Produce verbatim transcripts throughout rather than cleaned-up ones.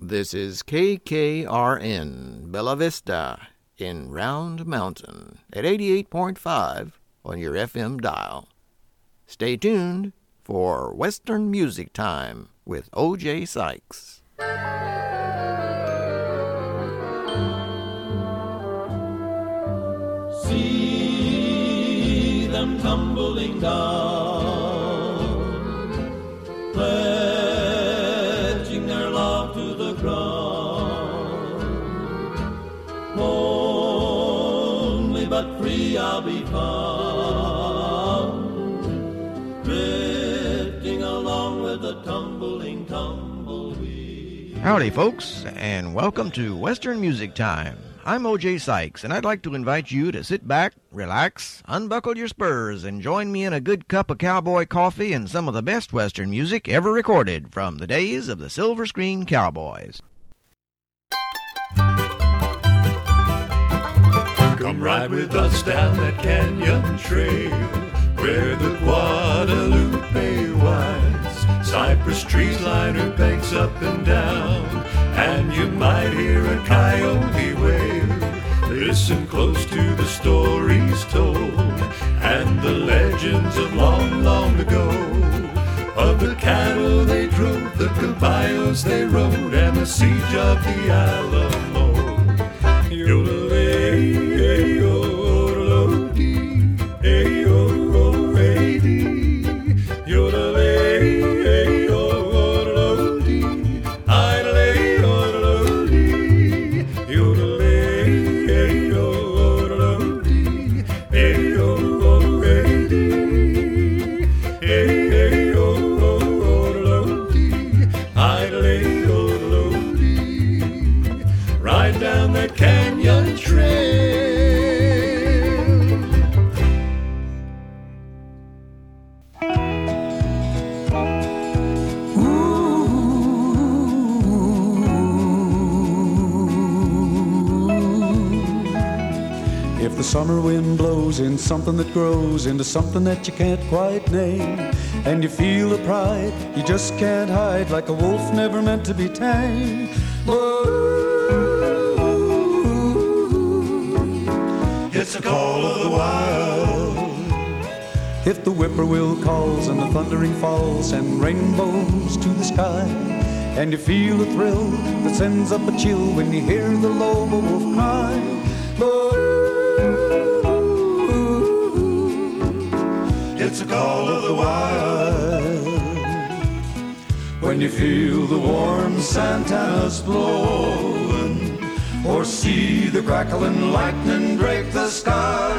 This is K K R N, Bella Vista, in Round Mountain, at eighty-eight point five on your F M dial. Stay tuned for Western Music Time with O J Sykes. See them tumbling down, pledging their love to the ground. Lonely but free I'll be found, drifting along with the tumbling tumbleweed. Howdy, folks, and welcome to Western Music Time. I'm O J Sykes, and I'd like to invite you to sit back, relax, unbuckle your spurs, and join me in a good cup of cowboy coffee and some of the best Western music ever recorded from the days of the Silver Screen Cowboys. Come ride with us down that canyon trail where the Guadalupe winds. Cypress trees line her banks up and down, and you might hear a coyote wail. Listen close to the stories told and the legends of long, long ago, of the cattle they drove, the caballos they rode, and the siege of the Alamo. Yodelay, yodelody, yodelady, yodelay, yodelody, idly, yodelody, yodelay, yodelody, yodelady, yodelody, idly, yodelody. Ride down that canyon trail. If the summer wind blows in something that grows into something that you can't quite name, and you feel a pride you just can't hide, like a wolf never meant to be tamed. It's a call of the wild. If the whippoorwill calls and the thundering falls and rainbows to the sky, and you feel a thrill that sends up a chill when you hear the lobo wolf cry, it's a call of the wild. When you feel the warm Santanas blowing, or see the crackling lightning break the sky,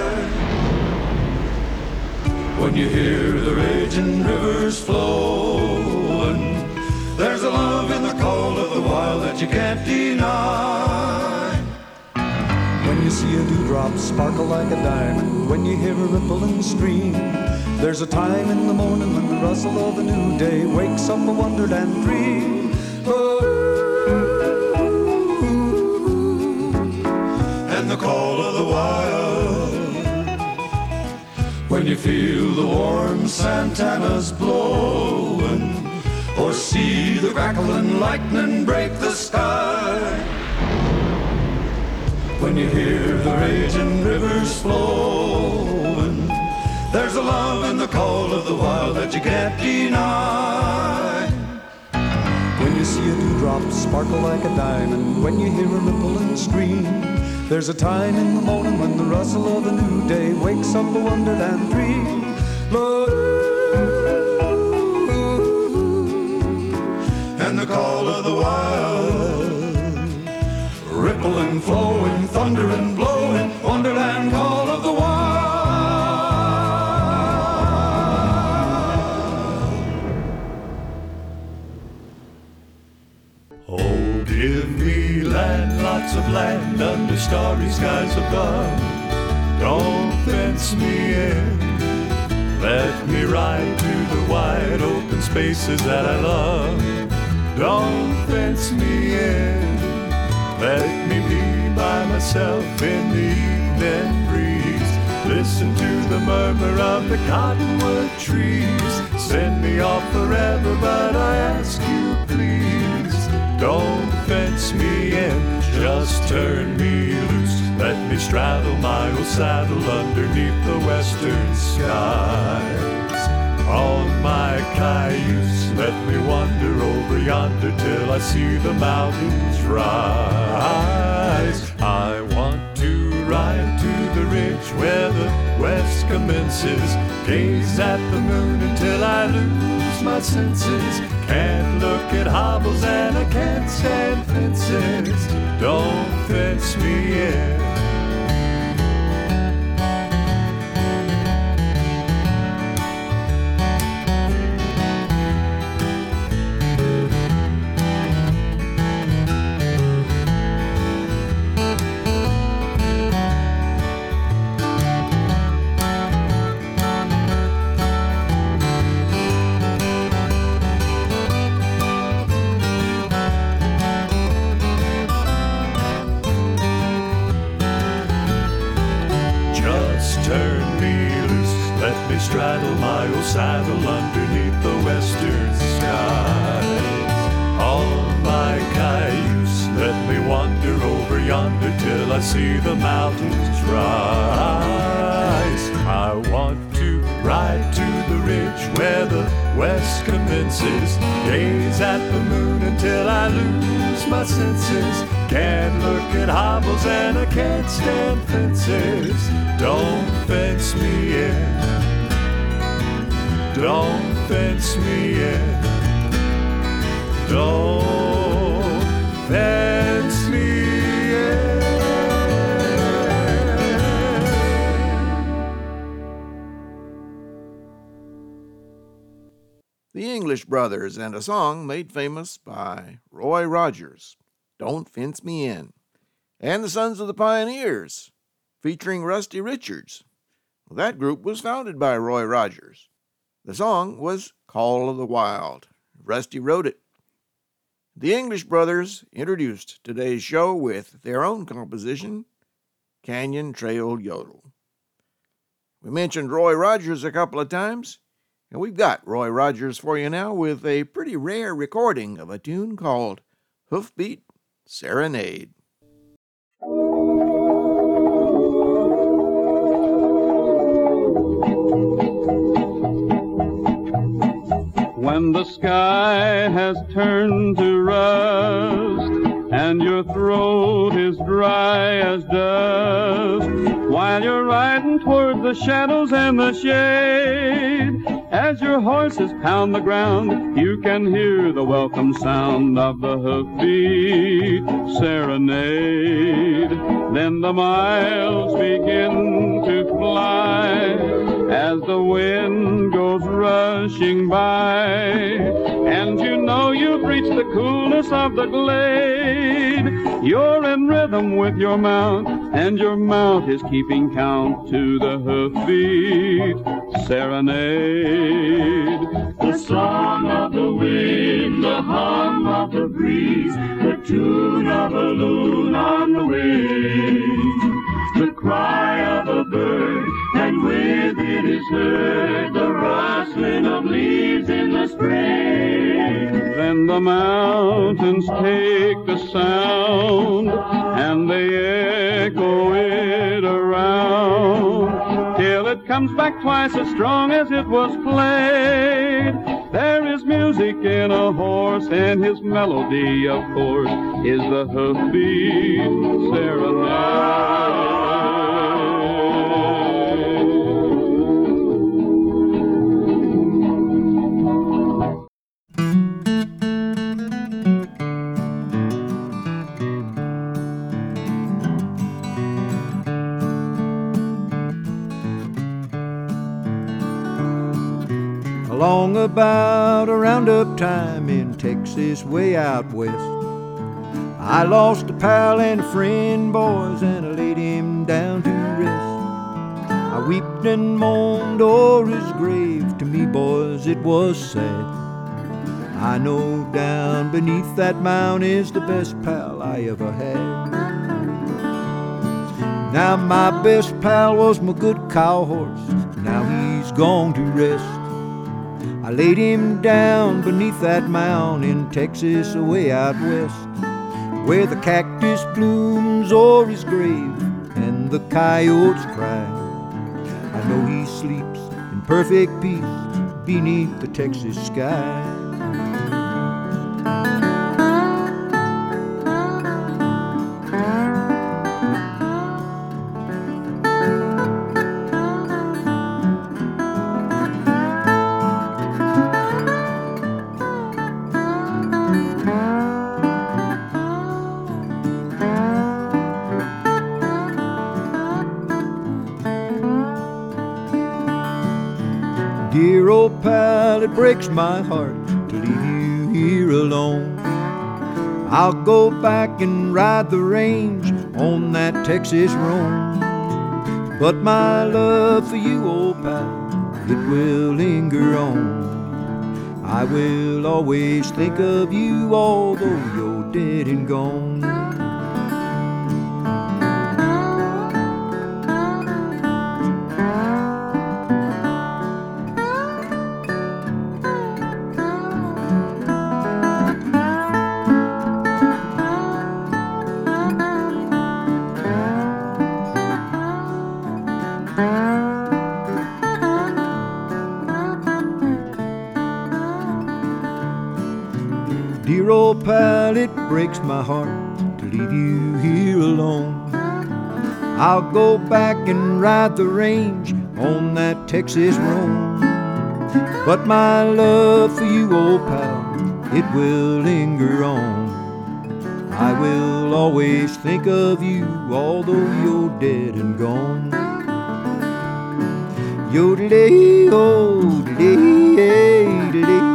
when you hear the raging rivers flowing, there's a love in the call of the wild that you can't deny. When you see a dewdrop sparkle like a diamond, when you hear a rippling stream, there's a time in the morning when the rustle of a new day wakes up a wonderland dream. And the call of the wild. When you feel the warm Santanas blowing, or see the crackling lightning break the sky, when you hear the raging rivers flowing, there's a love in the call of the wild that you can't deny. When you see a dewdrop sparkle like a diamond, when you hear a rippling stream, there's a time in the morning when the rustle of a new day wakes up a wonderland dream. And the call of the wild, rippling, flowing, thundering, blowing, wonderland call of the wild. Oh, give me land, lots of land under starry skies above. Don't fence me in. Let me ride to the wide open spaces that I love. Don't fence me in. Let me be by myself in the evening breeze. Listen to the murmur of the cottonwood trees. Send me off forever, but I ask you please, don't fence Just turn me loose, let me straddle my old saddle underneath the western skies. On my cayuse, let me wander over yonder till I see the mountains rise. I want to ride to the ridge where the west commences, gaze at the moon until I lose my senses. Can't look at hobbles and I can't stand fences. Don't fence me in. Turn me loose, let me straddle my old saddle underneath the western skies. On my cayuse, let me wander over yonder till I see the mountains rise. I want to ride to the ridge where the west commences, gaze at the moon until I lose my senses. Can't look at hobbles and I can't stand fences. Don't fence me in. Don't fence me in. Don't fence me in. The English Brothers and a song made famous by Roy Rogers, Don't Fence Me In, and the Sons of the Pioneers, featuring Rusty Richards. Well, that group was founded by Roy Rogers. The song was Call of the Wild. Rusty wrote it. The English Brothers introduced today's show with their own composition, Canyon Trail Yodel. We mentioned Roy Rogers a couple of times, and we've got Roy Rogers for you now with a pretty rare recording of a tune called Hoofbeat Serenade. When the sky has turned to rust and your throat is dry as dust, while you're riding toward the shadows and the shade, as your horses pound the ground, you can hear the welcome sound of the hoofbeat serenade. Then the miles begin to fly as the wind goes rushing by, and you know you've reached the coolness of the glade. You're in rhythm with your mount, and your mount is keeping count to the hoofbeat serenade. The song of the wind, the hum of the breeze, the tune of a loon on the wing, the cry of a bird, and with it is heard the rustling of leaves in the spring. Then the mountains take the sound, and they echo it around, till it comes back twice as strong as it was played. There is music in a horse, and his melody, of course, is the hoofbeat serenade. Along about a roundup time in Texas way out west, I lost a pal and a friend, boys, and I laid him down to rest. I wept and moaned o'er his grave. To me, boys, it was sad. I know down beneath that mound is the best pal I ever had. Now my best pal was my good cow horse. Now he's gone to rest. I laid him down beneath that mound in Texas way out west. where the cactus blooms o'er his grave and the coyotes cry. I know he sleeps in perfect peace beneath the Texas sky. Dear old pal, it breaks my heart to leave you here alone. I'll go back and ride the range on that Texas roan. But my love for you, old pal, it will linger on. I will always think of you, although you're dead and gone. Dear old pal, it breaks my heart to leave you here alone. I'll go back and ride the range on that Texas roan. But my love for you, old pal, it will linger on. I will always think of you, although you're dead and gone. Yodelay, oh, delay, delay.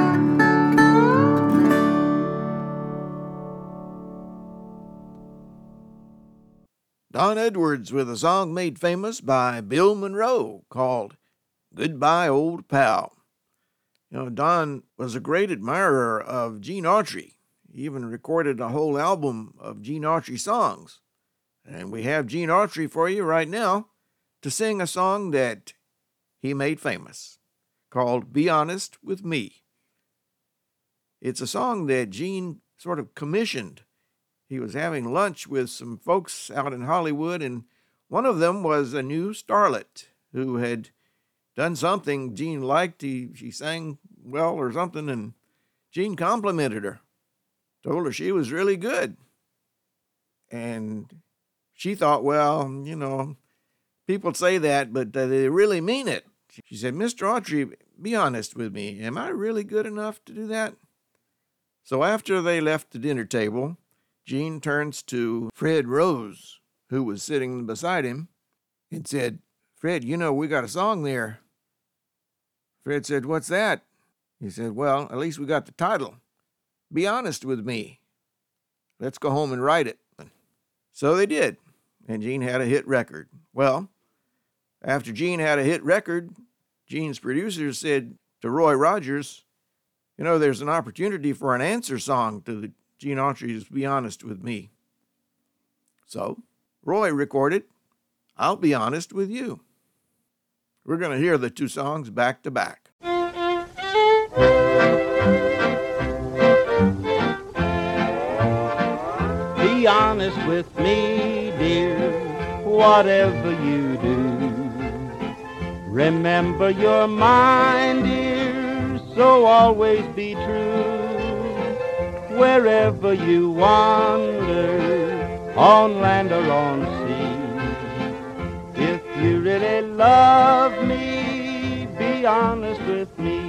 Don Edwards with a song made famous by Bill Monroe called Goodbye Old Pal. You know, Don was a great admirer of Gene Autry. He even recorded a whole album of Gene Autry songs. And we have Gene Autry for you right now to sing a song that he made famous called Be Honest With Me. It's a song that Gene sort of commissioned. He was having lunch with some folks out in Hollywood, and one of them was a new starlet who had done something Gene liked. He, she sang well or something, and Gene complimented her, told her she was really good. And she thought, well, you know, people say that, but uh, they really mean it. She said, Mister Autry, be honest with me. Am I really good enough to do that? So after they left the dinner table, Gene turns to Fred Rose, who was sitting beside him, and said, Fred, you know, we got a song there. Fred said, what's that? He said, well, at least we got the title. Be honest with me. Let's go home and write it. So they did, and Gene had a hit record. Well, after Gene had a hit record, Gene's producers said to Roy Rogers, you know, there's an opportunity for an answer song to the Gene Autry's Be Honest With Me. So Roy recorded I'll Be Honest With You. We're going to hear the two songs back to back. Be honest with me, dear, whatever you do. Remember you're mine, dear, so always be true. Wherever you wander, on land or on sea, if you really love me, be honest with me.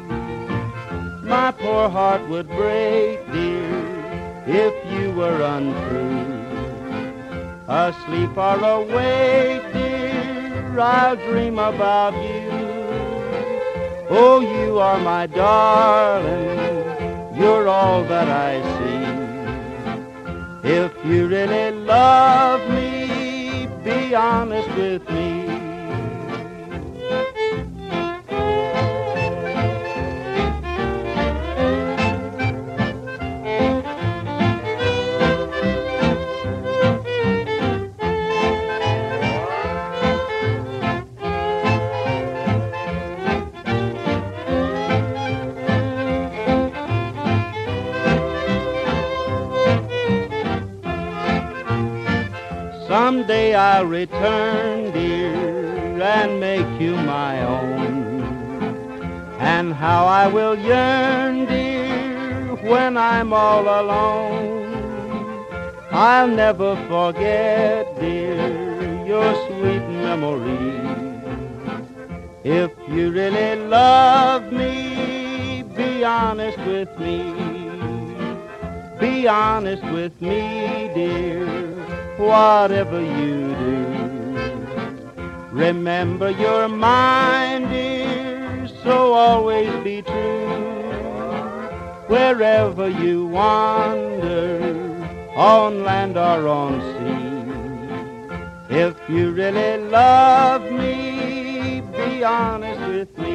My poor heart would break, dear, if you were untrue. Asleep or awake, dear, I'll dream about you. Oh, you are my darling, you're all that I see. If you really love me, be honest with me. Someday I'll return, dear, and make you my own. And how I will yearn, dear, when I'm all alone. I'll never forget, dear, your sweet memory. If you really love me, be honest with me. Be honest with me, dear, whatever you do. Remember you're mine, dear, so always be true. Wherever you wander, on land or on sea, if you really love me, be honest with me.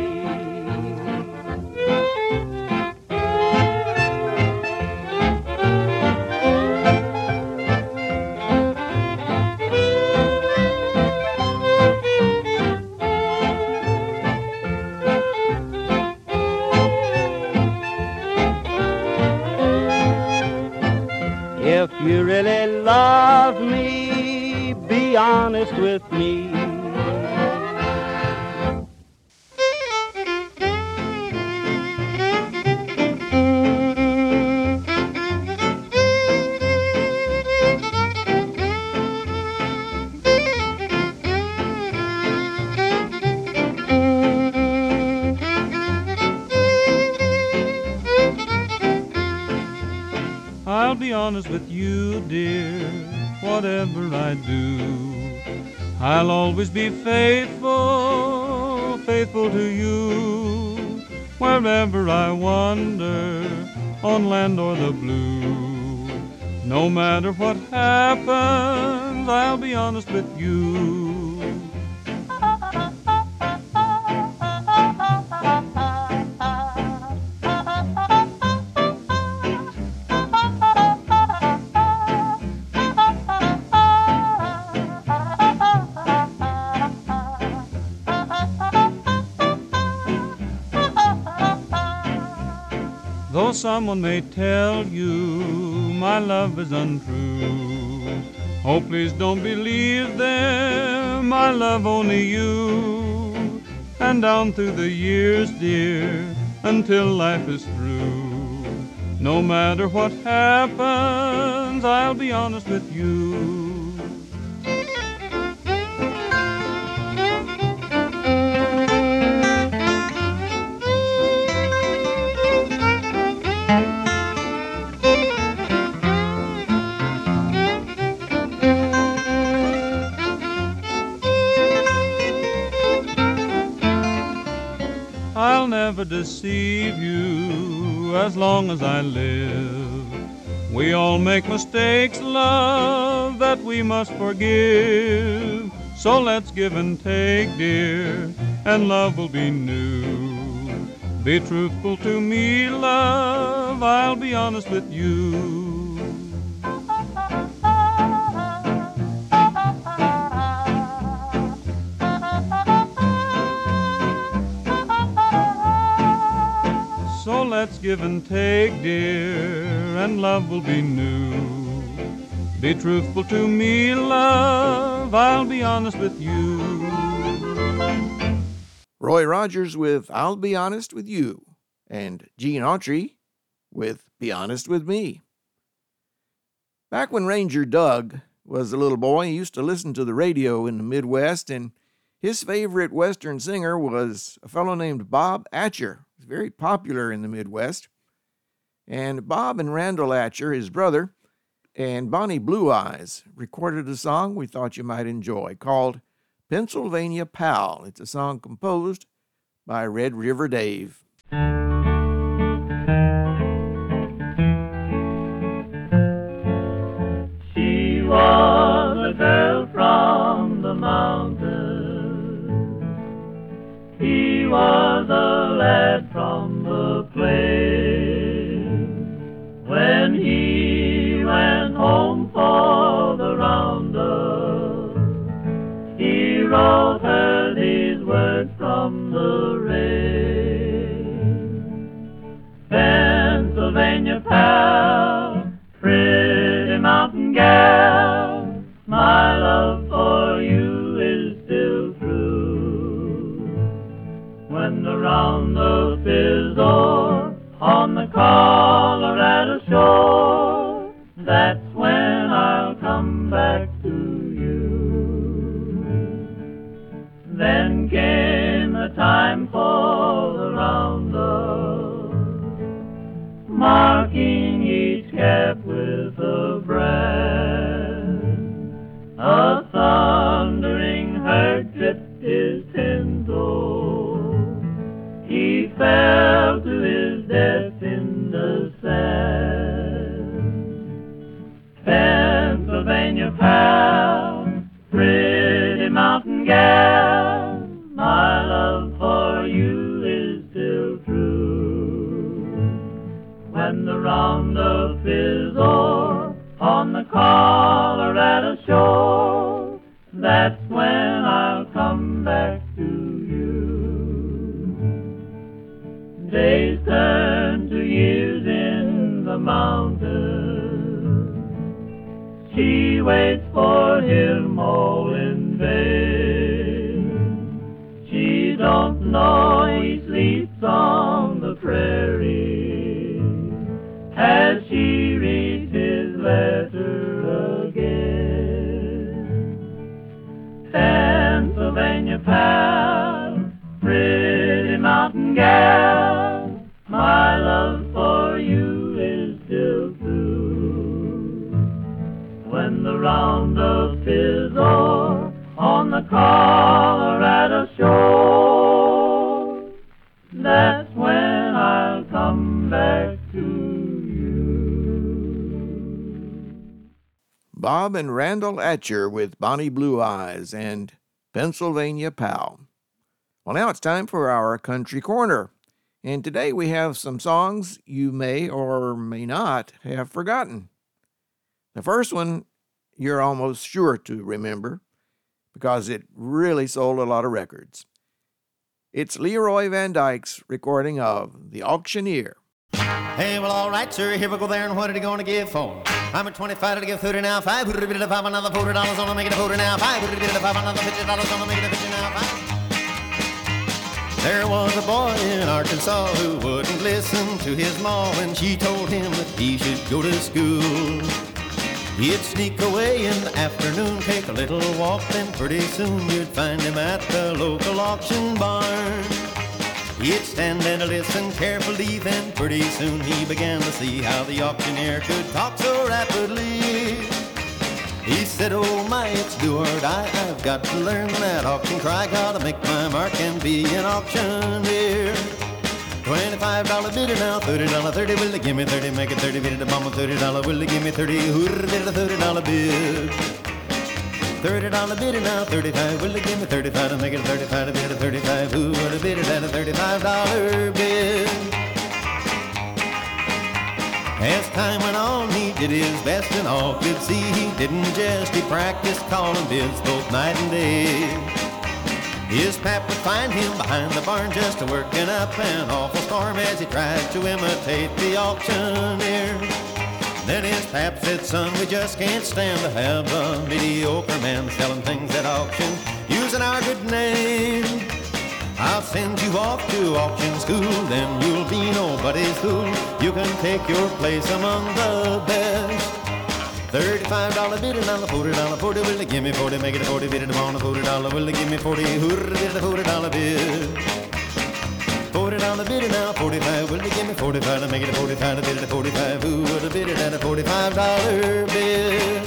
If you really love me, be honest with me. I'll be honest with you, dear, whatever I do. I'll always be faithful, faithful to you. Wherever I wander, on land or the blue. No matter what happens, I'll be honest with you. Though someone may tell you my love is untrue, oh, please don't believe them, I love only you. And down through the years, dear, until life is through, no matter what happens, I'll be honest with you. I'll never deceive you as long as I live. We all make mistakes, love, that we must forgive. So let's give and take, dear, and love will be new. Be truthful to me, love, I'll be honest with you. So let's give and take, dear, and love will be new. Be truthful to me, love, I'll be honest with you. Roy Rogers with I'll Be Honest With You, and Gene Autry with Be Honest With Me. Back when Ranger Doug was a little boy, he used to listen to the radio in the Midwest, and his favorite Western singer was a fellow named Bob Atcher. Very popular in the Midwest. And Bob and Randall Atcher, his brother, and Bonnie Blue Eyes recorded a song we thought you might enjoy called Pennsylvania Pal. It's a song composed by Red River Dave. She was a girl from the mountains. He was a lad from the plain. When he went home for the roundup, he wrote her these words from the rain. Pennsylvania pal, pretty mountain gal, my love for you is still true. When the roundup is o'er on the Colorado shore, that's when I'll come back to you. Days turn to years in the mountains. She waits for him all in vain. She don't know he sleeps on the prairie. Has she read his letter again? Pennsylvania pal, pretty mountain gal, my love for you is still true. When the roundup is o'er on the Colorado shore, that's when I'll come back to you. Bob and Randall Atcher with Bonnie Blue Eyes and Pennsylvania Pal. Well, now it's time for our Country Corner. And today we have some songs you may or may not have forgotten. The first one you're almost sure to remember because it really sold a lot of records. It's Leroy Van Dyke's recording of The Auctioneer. Hey, well, all right, sir, here we go there, and what are you going to give for? I'm at twenty-five to give thirty now, five, put a bit of five, another forty dollars on to make it a forty now, five, put a bit of five, another fifty dollars on to make it a fifty now, five. There was a boy in Arkansas who wouldn't listen to his ma when she told him that he should go to school. He'd sneak away in the afternoon, take a little walk, then pretty soon you'd find him at the local auction barn. He'd stand and listen carefully, then pretty soon he began to see how the auctioneer could talk so rapidly. He said, oh my, it's do or die, I've got to learn that auction cry, gotta make my mark and be an auctioneer. twenty-five dollar bidder now, thirty dollar, thirty, will they give me thirty, make it thirty, bid it a bomb, thirty dollar, will they give me thirty, hoorah, bid it a thirty dollar bid. thirty dollar bidder now, thirty-five, will they give me thirty-five to make it a thirty-five, to bid it a thirty-five, who would have bid it at a thirty-five dollar bid? As time went on, he did his best and all could see he didn't jest, he practiced calling bids both night and day. His pap would find him behind the barn just working up an awful storm as he tried to imitate the auctioneer. Then his pap said, son, we just can't stand to have a mediocre man selling things at auction using our good name. I'll send you off to auction school, then you'll be nobody's fool. You can take your place among the best. thirty-five dollar bid and on the forty dollar forty, will they give me forty, make it a forty, bid it on the forty dollar, will they give me forty, hoorah, bid it a forty dollar bid. forty dollar bid now, forty-five, will they give me forty-five to make it a forty-five, to bid it a forty-five, who would have bid it at a forty-five dollar bid?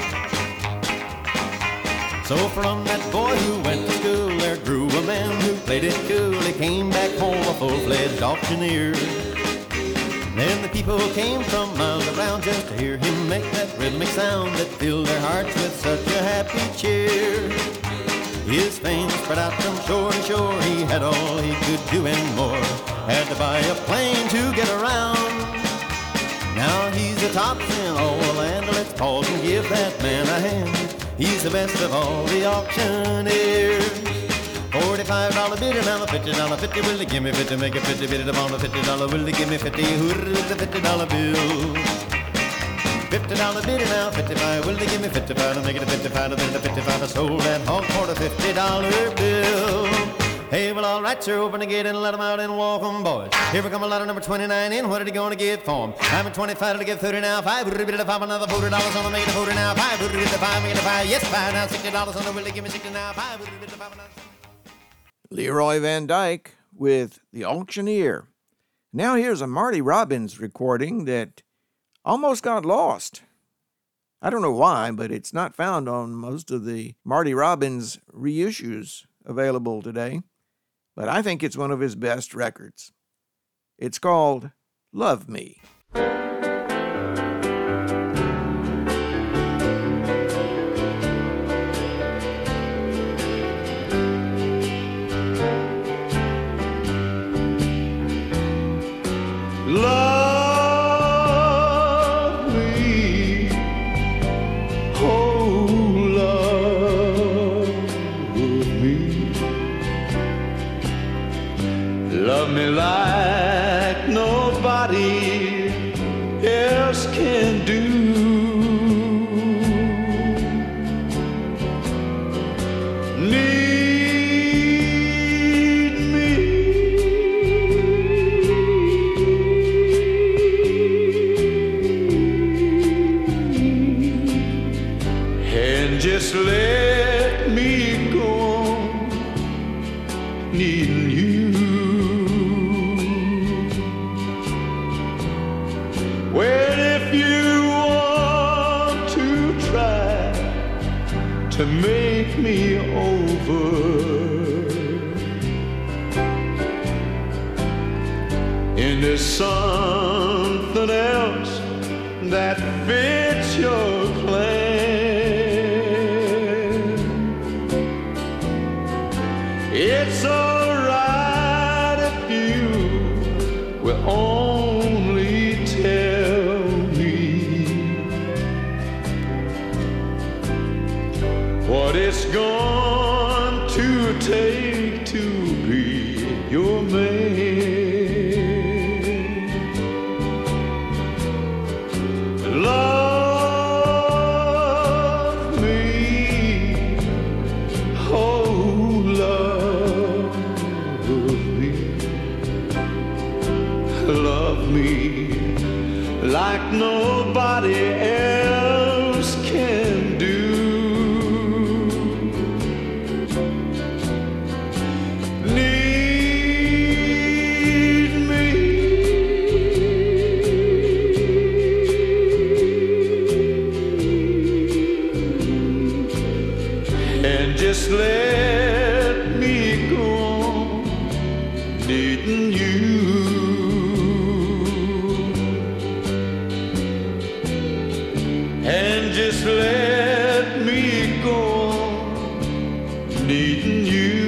So from that boy who went to school, there grew a man who played it cool. He came back home a full-fledged auctioneer. Then the people came from miles around just to hear him make that rhythmic sound that filled their hearts with such a happy cheer. His fame spread out from shore to shore. He had all he could do and more. Had to buy a plane to get around. Now he's the top in all the land. Let's pause and give that man a hand. He's the best of all the auctioneers. forty-five dollar bidder, now the fifty dollar fifty, will they give me fifty, make it fifty, bid it upon the fifty dollar, will they give me fifty, hoorah, the fifty dollar bill. fifty dollar bidder now, fifty-five, will they give me fifty-five, to make it a fifty-five, to bid it a fifty-five, I sold that hog for the fifty dollar bill. Hey, well, all right, sir, open the gate and let them out and walk 'em, boys. Here we come a lot of number twenty-nine in. What are you going to give for 'em? I'm at twenty-five to give thirty now, five, would it be the five, another forty dollars on the make it a forty now, five, would it be the five, make it a five, yes, five, now sixty dollars on the, will they give me sixty now, five, would it be the five, another. Leroy Van Dyke with The Auctioneer. Now here's a Marty Robbins recording that almost got lost. I don't know why, but it's not found on most of the Marty Robbins reissues available today. But I think it's one of his best records. It's called Love Me. and just let me go on needing you. Well, if you want to try to make me over, and there's something else that fits your plan, it's all right if you will only tell me what it's going to take to be your man. Like nobody else can do. Need me and just let me go on needing you. And just let me go on needing you.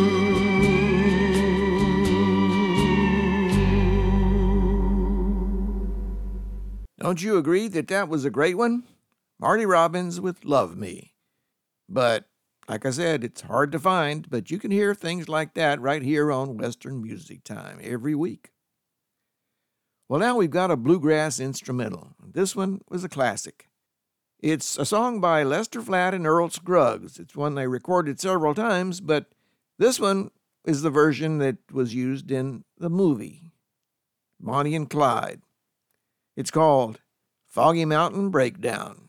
Don't you agree that that was a great one? Marty Robbins with Love Me. But, like I said, it's hard to find, but you can hear things like that right here on Western Music Time every week. Well, now we've got a bluegrass instrumental. This one was a classic. It's a song by Lester Flatt and Earl Scruggs. It's one they recorded several times, but this one is the version that was used in the movie, Bonnie and Clyde. It's called Foggy Mountain Breakdown.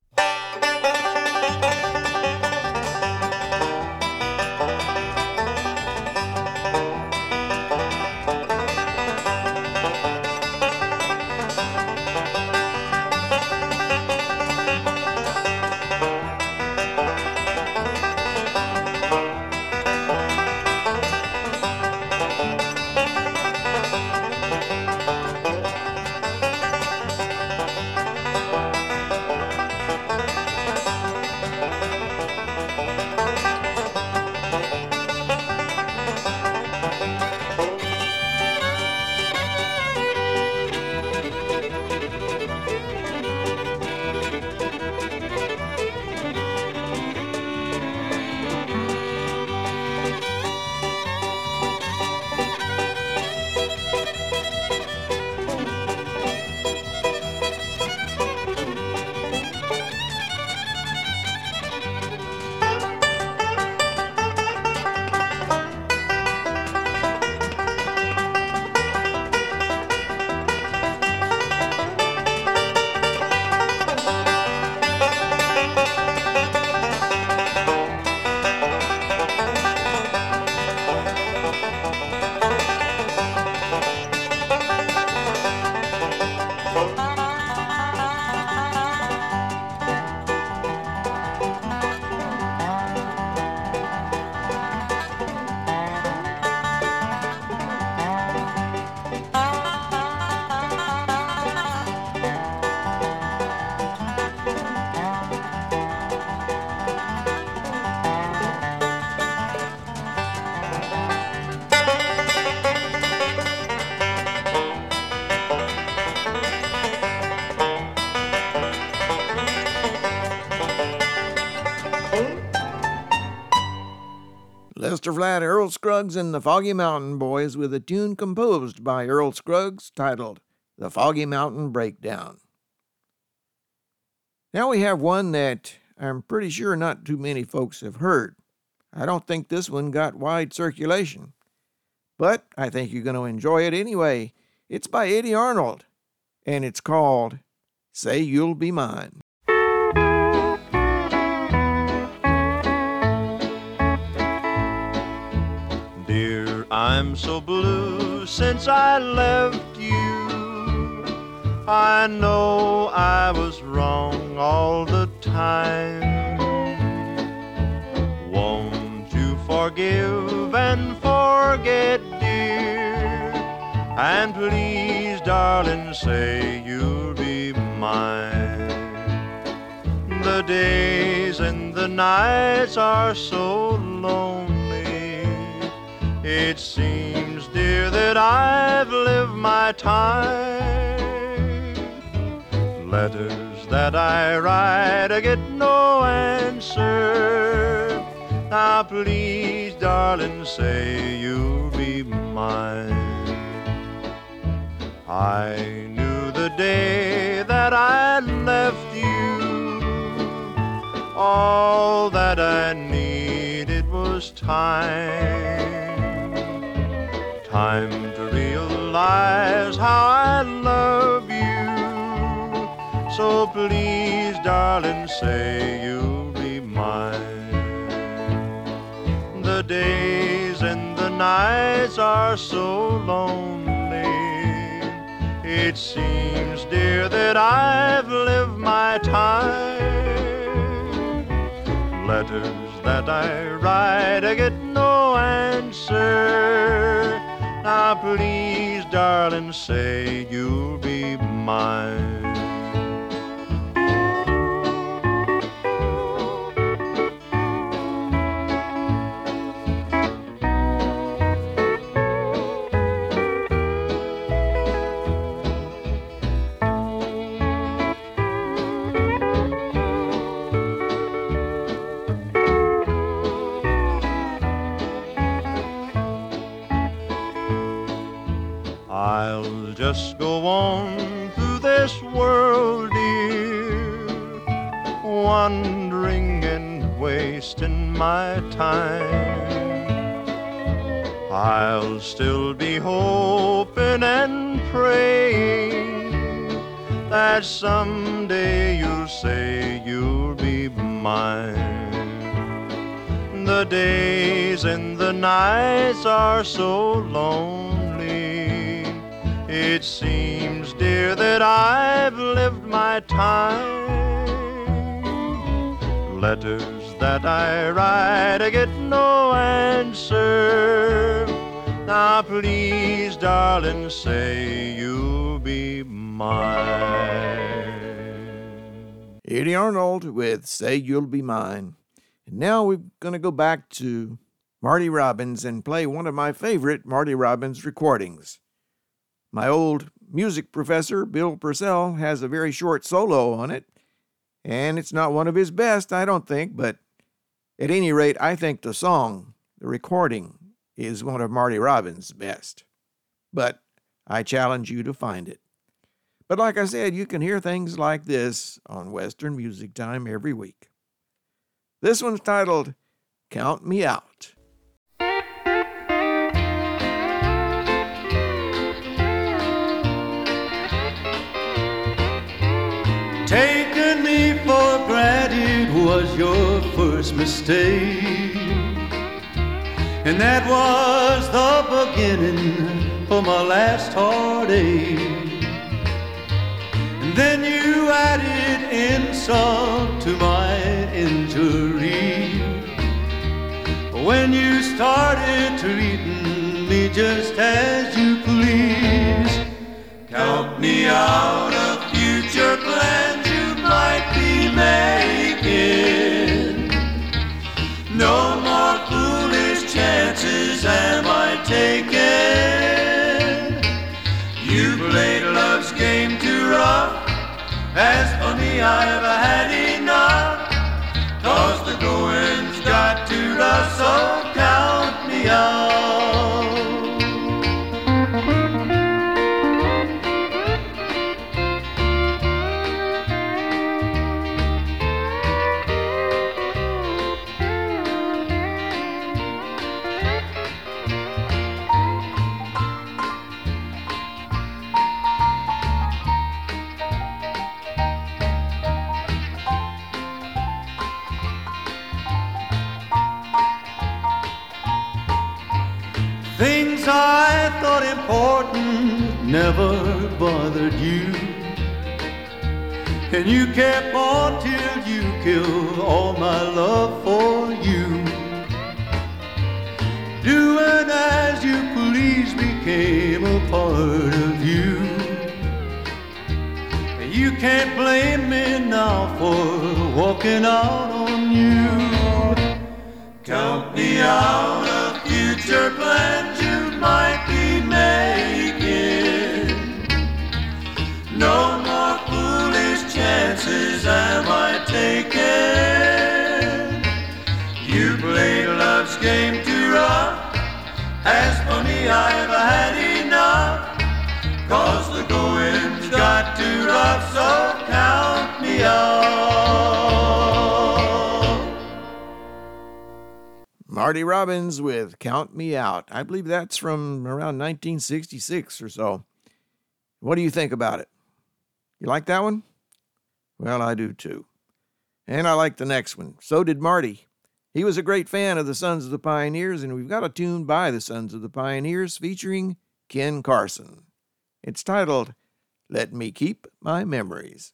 Lester Flatt, Earl Scruggs, and the Foggy Mountain Boys with a tune composed by Earl Scruggs titled The Foggy Mountain Breakdown. Now we have one that I'm pretty sure not too many folks have heard. I don't think this one got wide circulation, but I think you're going to enjoy it anyway. It's by Eddie Arnold, and it's called Say You'll Be Mine. so blue since I left you. I know I was wrong all the time. Won't you forgive and forget, dear? And please, darling, say you'll be mine. The days and the nights are so lonely. It seems, dear, that I've lived my time. Letters that I write, I get no answer. Now please, darling, say you'll be mine. I knew the day that I left you, all that I needed was time. Time to realize how I love you. So please, darling, say you'll be mine. The days and the nights are so lonely. It seems, dear, that I've lived my time. Letters that I write, I get no answer. Now please, darling, say you'll be mine. I'll just go on through this world, dear, wandering and wasting my time. I'll still be hoping and praying that someday you'll say you'll be mine. The days and the nights are so lonely. It seems, dear, that I've lived my time. Letters that I write, I get no answer. Now please, darling, say you'll be mine. Eddie Arnold with Say You'll Be Mine. And now we're going to go back to Marty Robbins and play one of my favorite Marty Robbins recordings. My old music professor, Bill Purcell, has a very short solo on it, and it's not one of his best, I don't think, but at any rate, I think the song, the recording, is one of Marty Robbins' best. But I challenge you to find it. But like I said, you can hear things like this on Western Music Time every week. This one's titled Count Me Out. Taking me for granted was your first mistake, and that was the beginning for my last heartache. And then you added insult to my injury when you started treating me just as you please. Count me out of future plans you might be making. No more foolish chances am I taking. You played love's game too rough. As for me, I've had enough. 'Cause the going's got too rough, so count me out. I thought important never bothered you, and you kept on till you killed all my love for you. Doing as you please became a part of you. You can't blame me now for walking out on you. Count me out of future plans you might be making. No more foolish chances am I taking. You played love's game too rough. As for me, I've had enough. 'Cause the going's got too rough, so count me out. Marty Robbins with Count Me Out. I believe that's from around nineteen sixty-six or so. What do you think about it? You like that one? Well, I do too. And I like the next one. So did Marty. He was a great fan of the Sons of the Pioneers, and we've got a tune by the Sons of the Pioneers featuring Ken Carson. It's titled, Let Me Keep My Memories.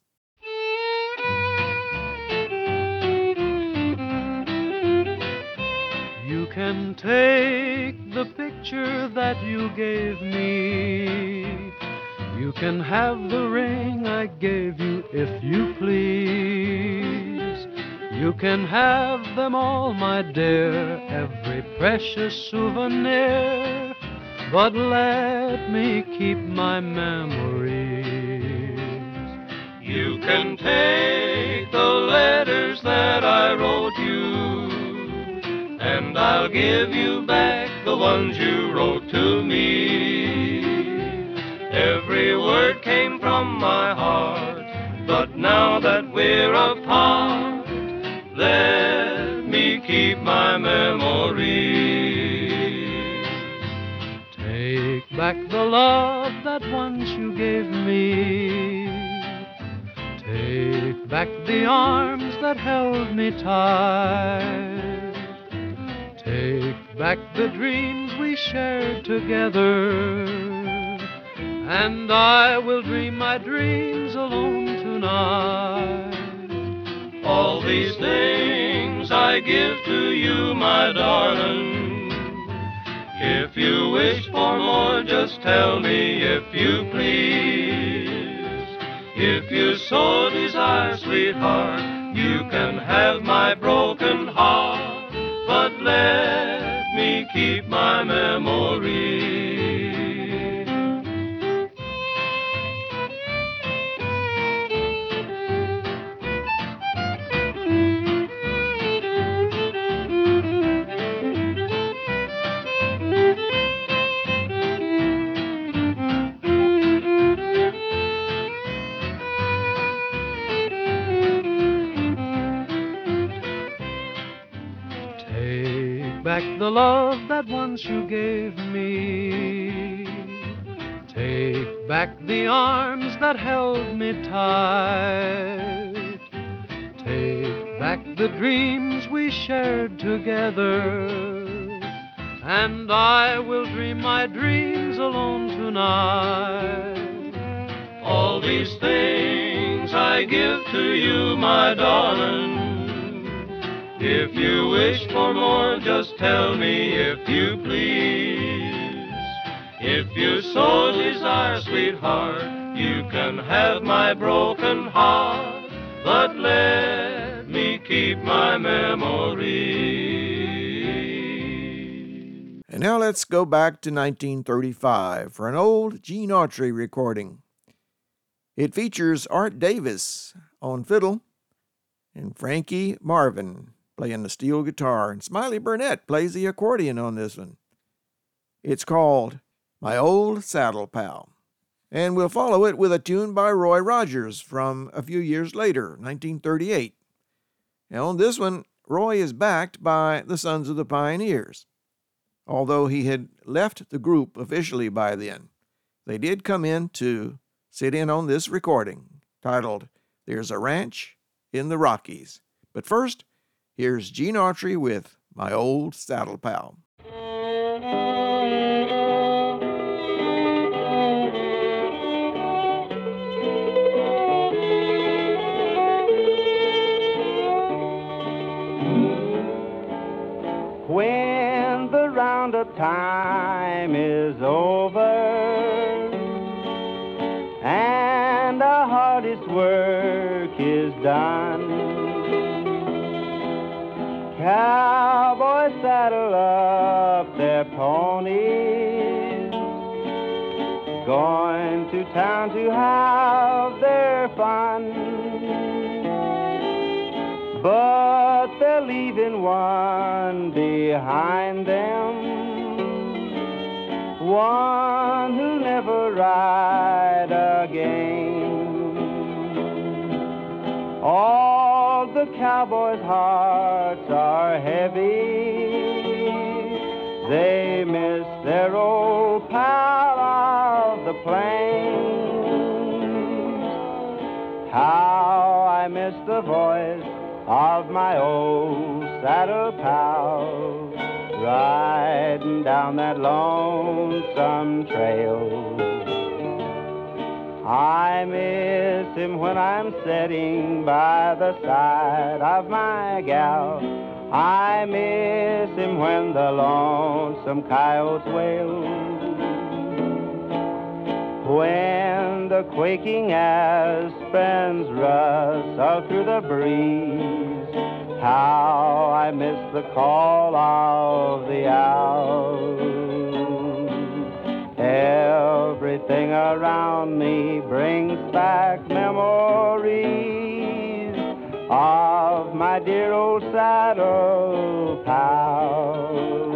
You can take the picture that you gave me. You can have the ring I gave you if you please. You can have them all, my dear, every precious souvenir. But let me keep my memories. You can take the letters that I wrote you, and I'll give you back the ones you wrote to me. Every word came from my heart, but now that we're apart, let me keep my memories. Take back the love that once you gave me. Take back the arms that held me tight. Take back the dreams we shared together, and I will dream my dreams alone tonight. All these things I give to you, my darling. If you wish for more, just tell me if you please. If you so desire, sweetheart, you can have my broken heart, but let me keep my memory. Back the love that once you gave me. Take back the arms that held me tight. Take back the dreams we shared together, and I will dream my dreams alone tonight. All these things I give to you, my darling. If you wish for more, just tell me if you please. If you so desire, sweetheart, you can have my broken heart, but let me keep my memory. And now let's go back to nineteen thirty-five for an old Gene Autry recording. It features Art Davis on fiddle and Frankie Marvin playing the steel guitar, and Smiley Burnett plays the accordion on this one. It's called My Old Saddle Pal. And we'll follow it with a tune by Roy Rogers from a few years later, nineteen thirty-eight. And on this one, Roy is backed by the Sons of the Pioneers. Although he had left the group officially by then, they did come in to sit in on this recording, titled There's a Ranch in the Rockies. But first, here's Gene Autry with My Old Saddle Pal. roundup time is over, and the hardest work is done. Cowboys saddle up their ponies, going to town to have their fun. But they're leaving one behind them, one who'll never ride again. All the cowboys' hearts are heavy, they miss their old pal of the plains. How I miss the voice of my old saddle pal, riding down that lonesome trail. I miss him when I'm sitting by the side of my gal. I miss him when the lonesome coyotes wail. When the quaking aspens rustle through the breeze, how I miss the call of the owl. Everything around me brings back memories of my dear old saddle pal.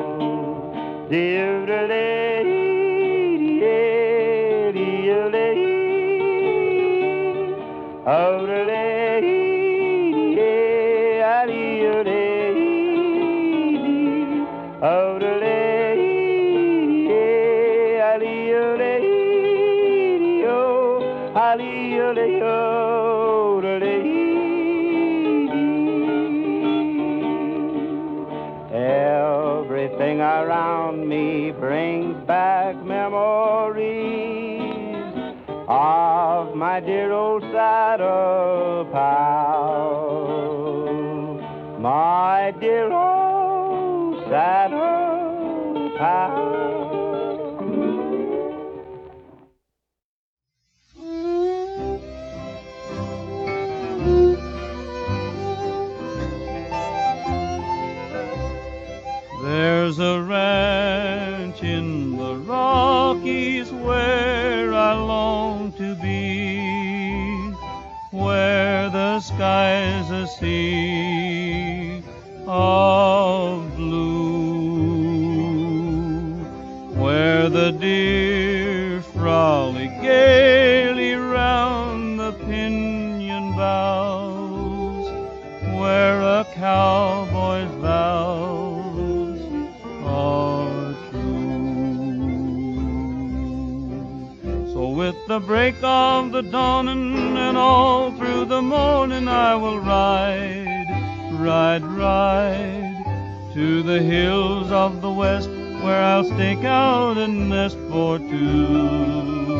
Everything around me brings back memories of my dear old saddle pal, my dear old saddle pal. There's a ranch in the Rockies where I long to be, where the sky's a sea of blue, where the deer frolic gaily round the pinyon boughs, where a cowboy's vows are true. So with the break of the dawning and all through the morning I will ride, ride, ride to the hills of the west where I'll stake out a nest for two.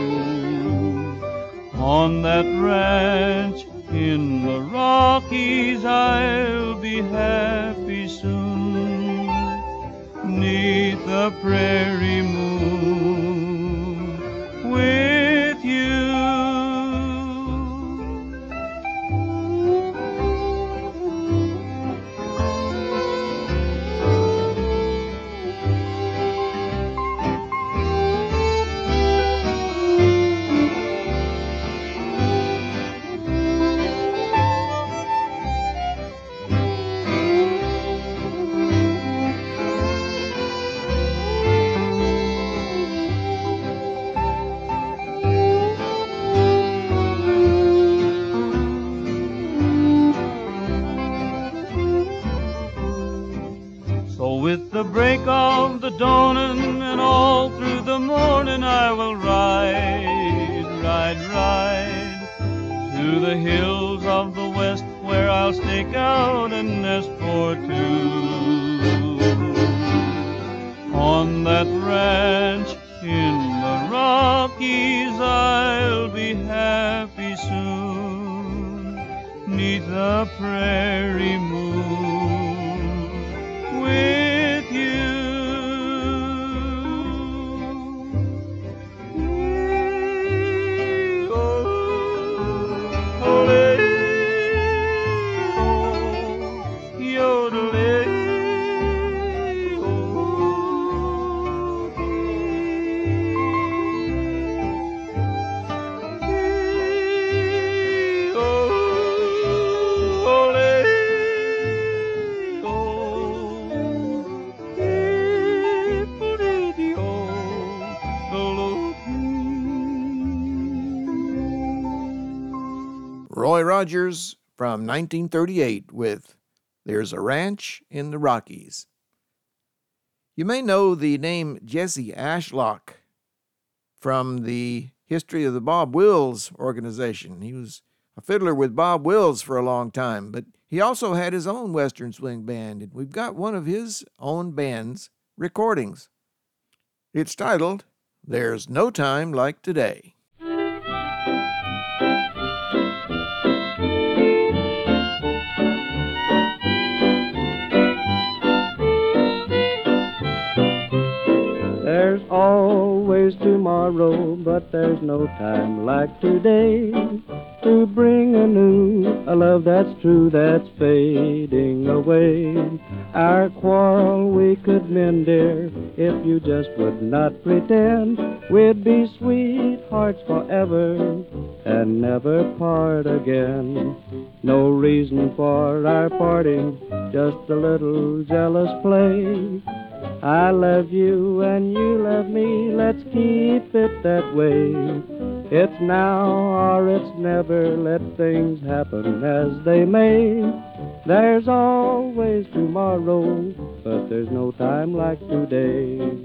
On that ranch in the Rockies I'll be happy soon, 'neath the prairie moon with you. With the break of the dawning and all through the morning I will ride, ride, ride to the hills of the west where I'll stake out a nest for two. On that ranch in the Rockies I'll be happy soon, 'neath the prairie moon with you. Rogers from nineteen thirty-eight with There's a Ranch in the Rockies. You may know the name Jesse Ashlock from the history of the Bob Wills organization. He was a fiddler with Bob Wills for a long time, but he also had his own Western swing band, and we've got one of his own band's recordings. It's titled, There's No Time Like Today. There's always tomorrow, but there's no time like today to bring anew a love that's true, that's fading away. Our quarrel we could mend, dear, if you just would not pretend. We'd be sweethearts forever and never part again. No reason for our parting, just a little jealous play. I love you and you love me, let's keep it that way. It's now or it's never, let things happen as they may. There's always tomorrow, but there's no time like today.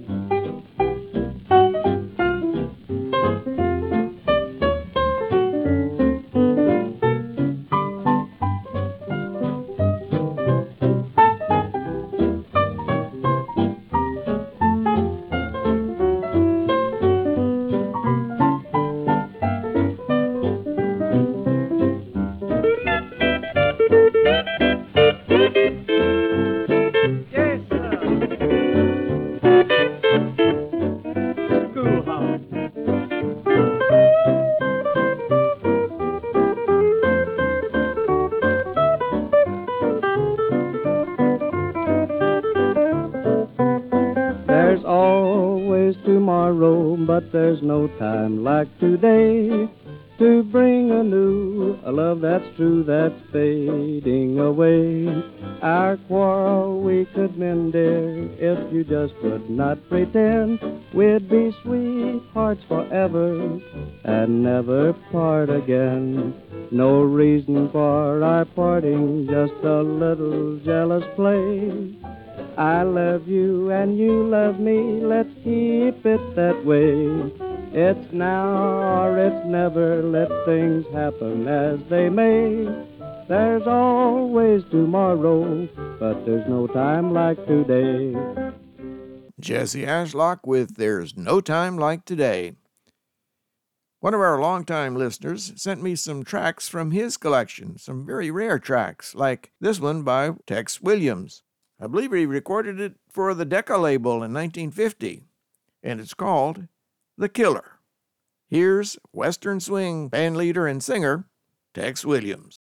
But there's no time like today to bring anew a love that's true, that's fading away. Our quarrel we could mend, dear, if you just would not pretend. We'd be sweethearts forever and never part again. No reason for our parting, just a little jealous play. I love you and you love me, let's keep it that way. It's now or it's never, let things happen as they may. There's always tomorrow, but there's no time like today. Jesse Ashlock with There's No Time Like Today. One of our longtime listeners sent me some tracks from his collection, some very rare tracks, like this one by Tex Williams. I believe he recorded it for the Decca label in nineteen fifty, and it's called The Killer. Here's Western swing band leader and singer Tex Williams.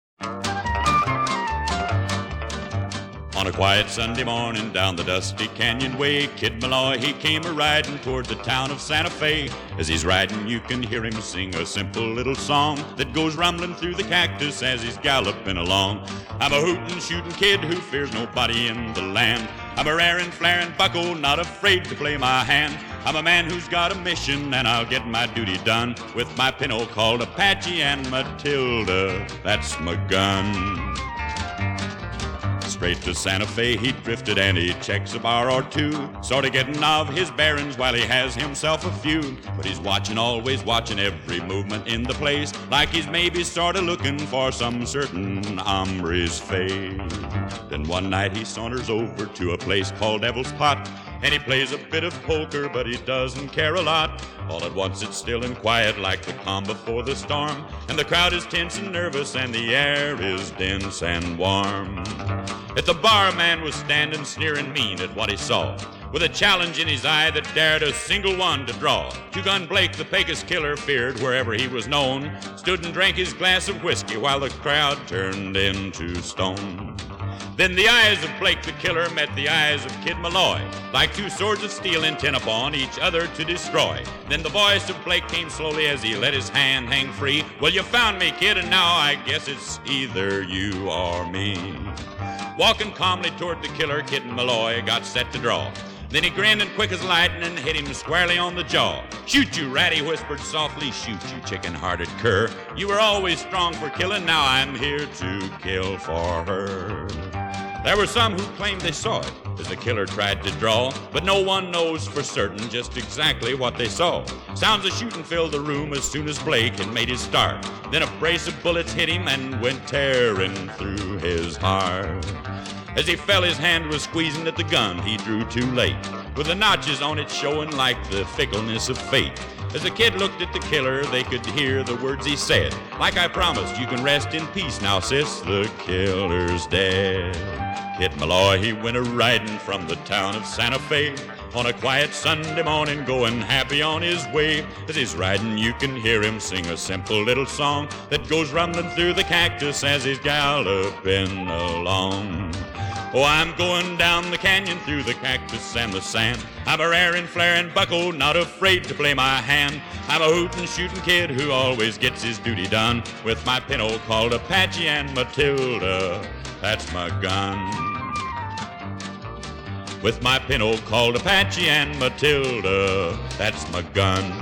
On a quiet Sunday morning down the dusty canyon way, Kid Malloy, he came a-riding toward the town of Santa Fe. As he's riding, you can hear him sing a simple little song that goes rumbling through the cactus as he's galloping along. I'm a hootin', shootin' kid who fears nobody in the land. I'm a rarin', flarin' bucko, not afraid to play my hand. I'm a man who's got a mission, and I'll get my duty done with my pinto called Apache and Matilda, that's my gun. Straight to Santa Fe he drifted, and he checks a bar or two, sort of getting of his bearings while he has himself a few. But he's watching, always watching every movement in the place, like he's maybe sort of looking for some certain hombre's face. Then one night he saunters over to a place called Devil's Pot, and he plays a bit of poker, but he doesn't care a lot. All at once it's still and quiet like the calm before the storm, and the crowd is tense and nervous, and the air is dense and warm. At the bar, a man was standing sneering mean at what he saw, with a challenge in his eye that dared a single one to draw. Two-Gun Blake, the Pecos killer, feared wherever he was known, stood and drank his glass of whiskey while the crowd turned into stone. Then the eyes of Blake the killer met the eyes of Kid Malloy, like two swords of steel intent upon each other to destroy. Then the voice of Blake came slowly as he let his hand hang free. Well, you found me, kid, and now I guess it's either you or me. Walking calmly toward the killer, Kid Malloy got set to draw. Then he grinned and quick as lightning and hit him squarely on the jaw. Shoot you, rat, he whispered softly. Shoot you, chicken-hearted cur. You were always strong for killing, now I'm here to kill for her. There were some who claimed they saw it as the killer tried to draw, but no one knows for certain just exactly what they saw. Sounds of shooting filled the room as soon as Blake had made his start. Then a brace of bullets hit him and went tearing through his heart. As he fell, his hand was squeezing at the gun he drew too late, with the notches on it showing like the fickleness of fate. As the kid looked at the killer, they could hear the words he said. Like I promised, you can rest in peace now, sis, the killer's dead. Kid Malloy, he went a-riding from the town of Santa Fe on a quiet Sunday morning, going happy on his way. As he's riding, you can hear him sing a simple little song that goes rumbling through the cactus as he's galloping along. Oh, I'm going down the canyon through the cactus and the sand. I'm a raring, flaring bucko, not afraid to play my hand. I'm a hootin', shootin' kid who always gets his duty done, with my pinto called Apache and Matilda, that's my gun. With my pinto called Apache and Matilda, that's my gun.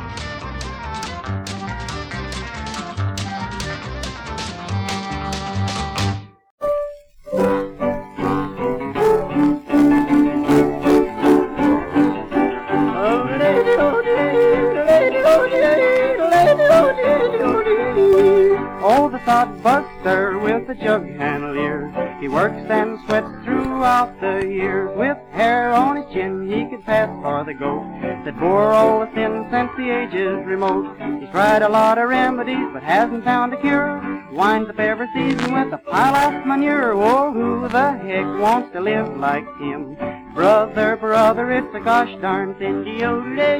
Oh, the thought buster with the jug handle ears. He works and sweats throughout the years. With hair on his chin, he could pass for the goat that bore all the sin since the ages remote. He's tried a lot of remedies, but hasn't found a cure. Winds up every season with a pile of manure. Oh, who the heck wants to live like him? Brother, brother, it's a gosh darn Cindy-o-day.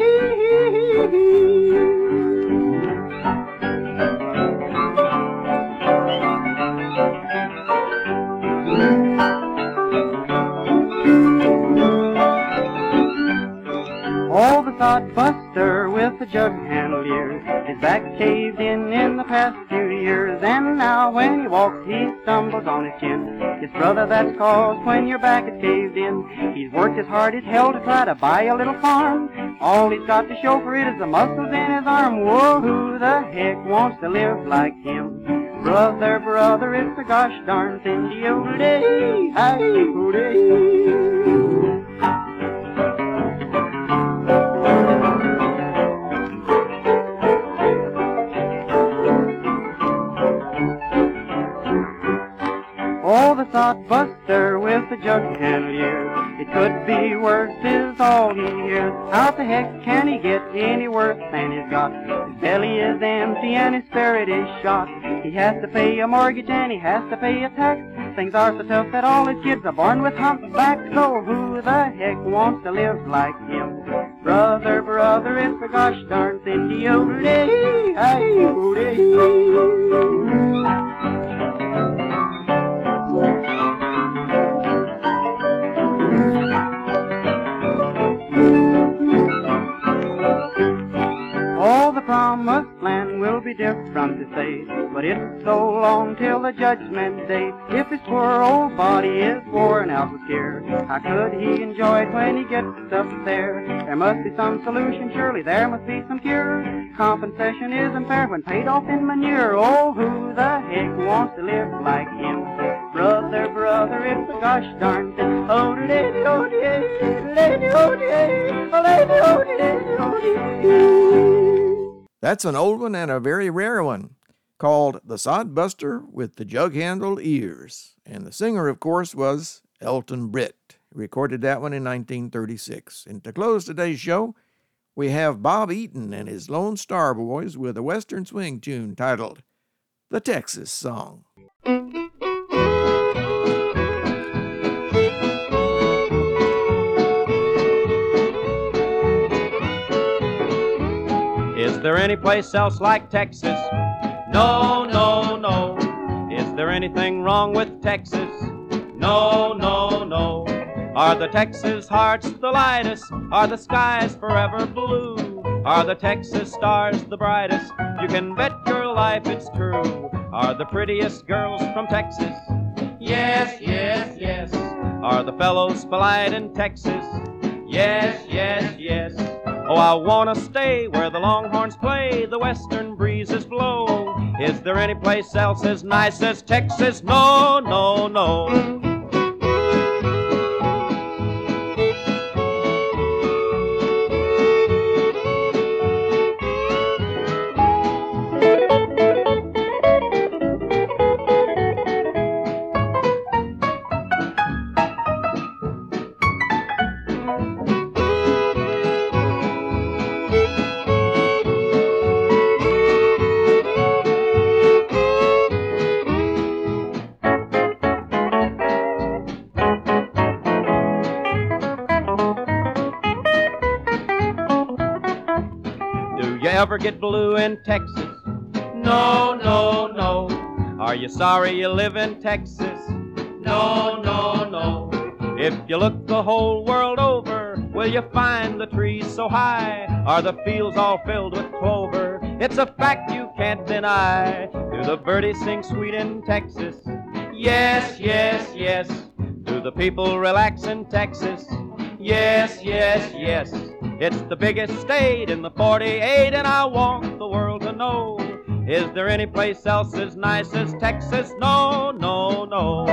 Oh, the thought buster with the jug handle ears. His back caved in in the past few years, and now when he walks he stumbles on his chin. His brother, that's cause when your back is caved in. He's worked as hard as hell to try to buy a little farm. All he's got to show for it is the muscles in his arm. Whoa, who the heck wants to live like him? Brother, brother, it's a gosh darn Cindy-o-day, hi-o-day. Oh, the thought buster with the jug handle ears. It could be worse is all he hears. How the heck can he get any worse than he's got? His belly is empty and his spirit is shot. He has to pay a mortgage and he has to pay a tax. Things are so tough that all his kids are born with humpbacks. So who the heck wants to live like him? Brother, brother, it's a gosh darn Cindy-o-day, hi-o-day. Oh, the promised land will be different to say, but it's so long till the judgment day. If his poor old body is worn out with care, how could he enjoy it when he gets up there? There must be some solution, surely there must be some cure. Compensation isn't fair when paid off in manure. Oh, who the heck wants to live like him? Brother, brother, it's a gosh darn thing. Oh, lady, oh, lady, lady, oh, lady, oh, lady, oh, lady, oh, lady. That's an old one and a very rare one, called The Sodbuster with the Jug-Handled Ears. And the singer, of course, was Elton Britt. He recorded that one in nineteen thirty-six. And to close today's show, we have Bob Eaton and his Lone Star Boys with a Western swing tune titled The Texas Song. Is there any place else like Texas? No, no, no. Is there anything wrong with Texas? No, no, no. Are the Texas hearts the lightest? Are the skies forever blue? Are the Texas stars the brightest? You can bet your life it's true. Are the prettiest girls from Texas? Yes, yes, yes. Are the fellows polite in Texas? Yes, yes, yes. Oh, I wanna stay where the longhorns play, the western breezes blow. Is there any place else as nice as Texas? No, no, no. Ever get blue in Texas? No, no, no. Are you sorry you live in Texas? No, no, no. If you look the whole world over, will you find the trees so high? Are the fields all filled with clover? It's a fact you can't deny. Do the birdies sing sweet in Texas? Yes, yes, yes. Do the people relax in Texas? Yes, yes, yes. It's the biggest state in the forty-eight, and I want the world to know. Is there any place else as nice as Texas? No, no, no.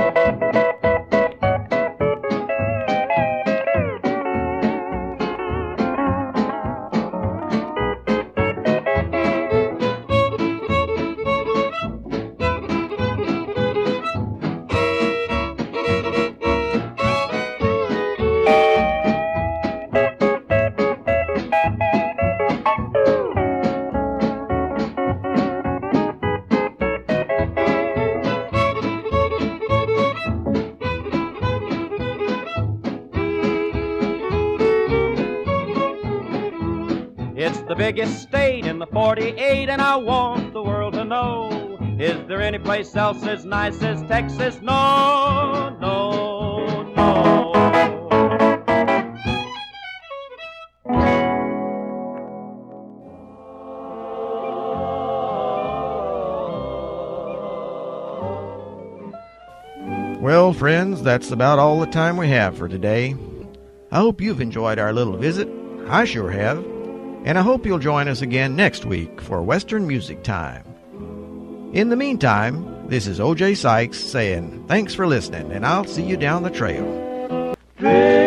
The biggest state in the forty-eight, and I want the world to know. Is there any place else as nice as Texas? No, no, no. Well, friends, that's about all the time we have for today. I hope you've enjoyed our little visit. I sure have. And I hope you'll join us again next week for Western Music Time. In the meantime, this is O J Sykes saying thanks for listening, and I'll see you down the trail.